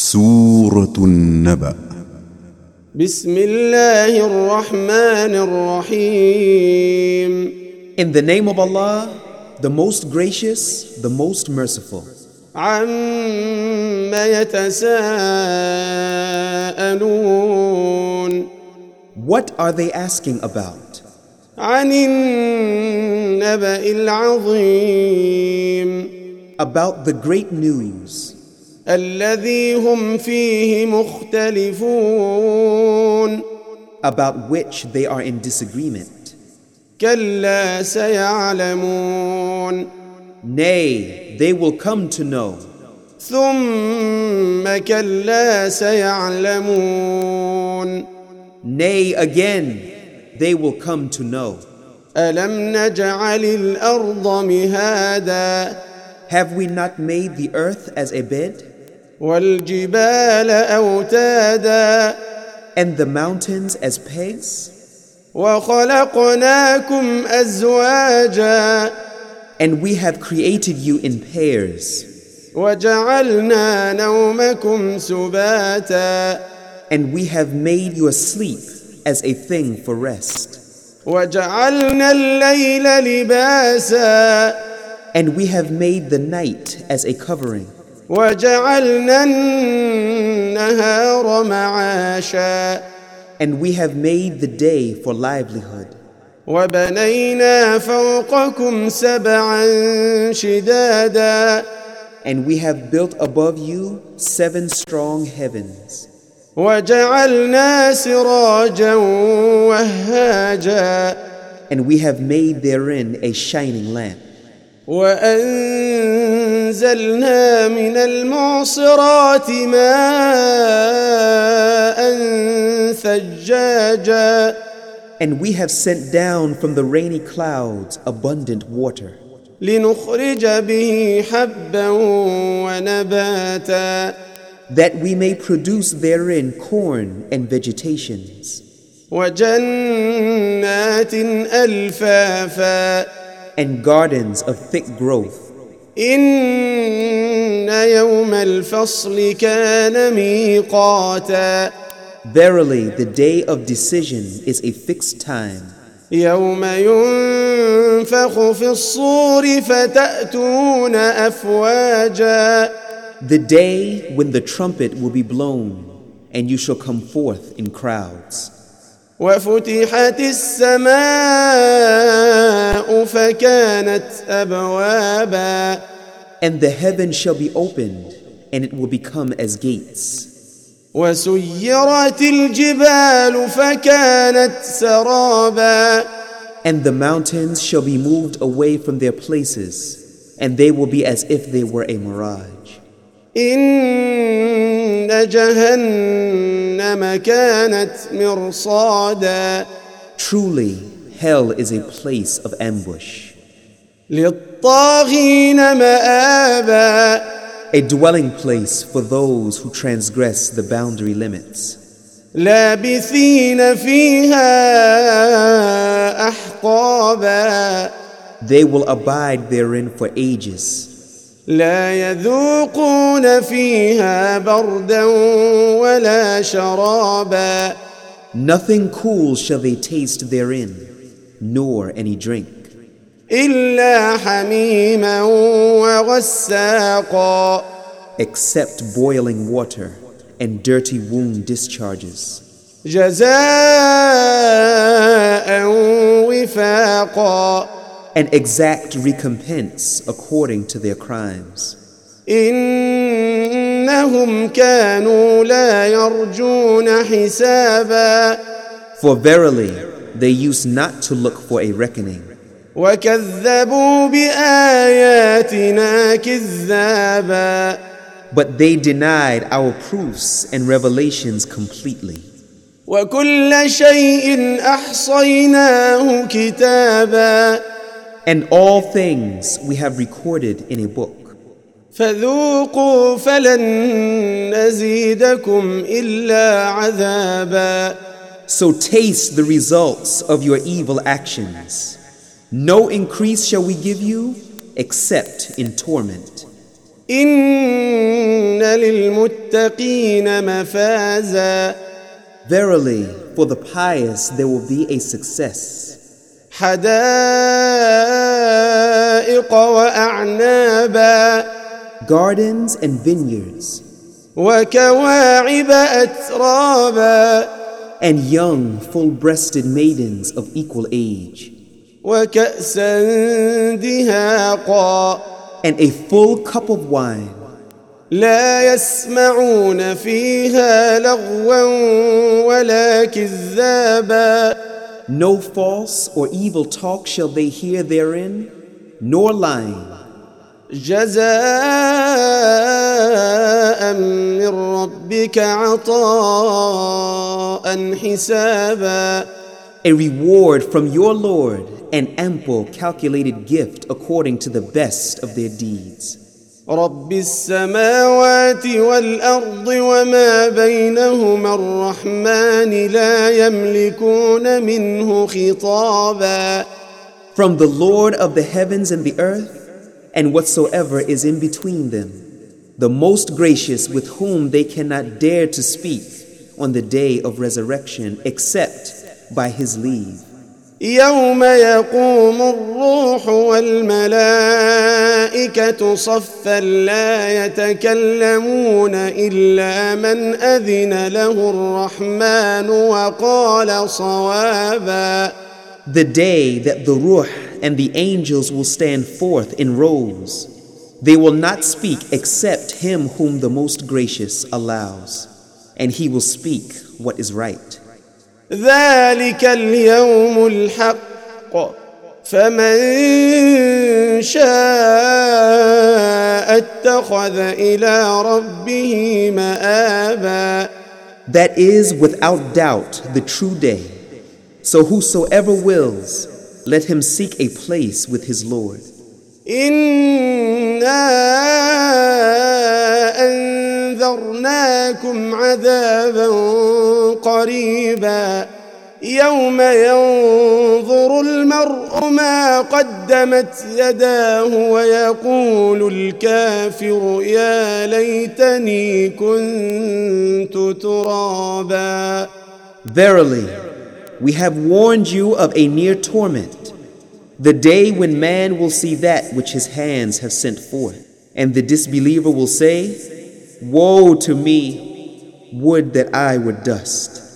سورة النبأ. بسم الله الرحمن الرحيم. In the name of Allah, the most gracious, the most merciful. عَمَّ يَتَسَاءَلُونَ. What are they asking about? عَنِ النَّبَإِ الْعَظِيمِ. About the great news. الذي هم فيه مختلفون. About which they are in disagreement. كلا سيعلمون. Nay, they will come to know. ثم كلا سيعلمون. Nay, again, they will come to know. ألم نجعل الأرض مهادا. Have we not made the earth as a bed? والجبال أوتادا. And the mountains as pegs? وخلقناكم أزواجا. And we have created you in pairs. وجعلنا نومكم سباتا. And we have made your sleep as a thing for rest. وجعلنا الليل لباسا. And we have made the night as a covering. وجعلنا النهار معاشا. And we have made the day for livelihood. وبنينا فوقكم سبعا شدادا. And we have built above you 7 strong heavens. وجعلنا سراجا وهاجا. And we have made therein a shining lamp. وأنزلنا من المعصرات ماء ثجاجا. And we have sent down from the rainy clouds abundant water. لنخرج به حبا ونباتا. That we may produce therein corn and vegetations. وجنات ألفافا. And gardens of thick growth. إن يوم الفصل كان ميقاتا. Verily, the day of decision is a fixed time. يوم ينفخ في الصور فتأتون أفواجا. The day when the trumpet will be blown, and you shall come forth in crowds. وفتحت السماء فكانت أبوابا. And the heaven shall be opened, and it will become as gates. وسيرت الجبال فكانت سرابا. And the mountains shall be moved away from their places, and they will be as if they were a mirage. إن جهنم كانت مرصادا. Truly, hell is a place of ambush. للطاغين مآبا. A dwelling place for those who transgress the boundary limits. لابثين فيها أحقابا. They will abide therein for ages. لا يذوقون فيها بردا ولا شرابا. Nothing cool shall they taste therein, nor any drink. إلا حميما وغساقا. Except boiling water and dirty wound discharges. جزاء وفاقا. And exact recompense according to their crimes. إنهم كانوا لا يرجون حسابا. For verily, they used not to look for a reckoning. وكذبوا بآياتنا كذابا. But they denied our proofs and revelations completely. وكل شيء أحصيناه كتابا. And all things we have recorded in a book. فذوقوا فلن نزيدكم إلا عذابا. So taste the results of your evil actions. No increase shall we give you except in torment. إن للمتقين مفازا Verily, for the pious there will be a success. حدائق وأعنابا Gardens and vineyards, وكواعب أترابا and young, full-breasted maidens of equal age, وكأسا دهاقا and a full cup of wine. لا يسمعون فيها لغوا ولا كذابا No false or evil talk shall they hear therein, nor lying. جزاء من ربك عطاء حسابا A reward from your Lord, an ample calculated gift according to the best of their deeds. رب السماوات والأرض وما بينهما الرحمن لا يملكون منه خطابا From the Lord of the heavens and the earth, and whatsoever is in between them, the most gracious with whom they cannot dare to speak on the day of resurrection except by his leave. يوم يقوم الروح والملائكة صفا لا يتكلمون إلا من أذن له الرحمن وقال صوابا The day that the Ruh and the angels will stand forth in rows, they will not speak except him whom the most gracious allows, and he will speak what is right. ذلك اليوم الحق فمن شاء اتخذ إلى ربه مآبا That is without doubt the true day. So whosoever wills, let him seek a place with his Lord. إنا أنذرناكم عذابا قريبا يوم ينظر المرء ما قدمت يداه ويقول الكافر يا ليتني كنت ترابا Verily, we have warned you of a near torment, the day when man will see that which his hands have sent forth, and the disbeliever will say, Woe to me, would that I were dust.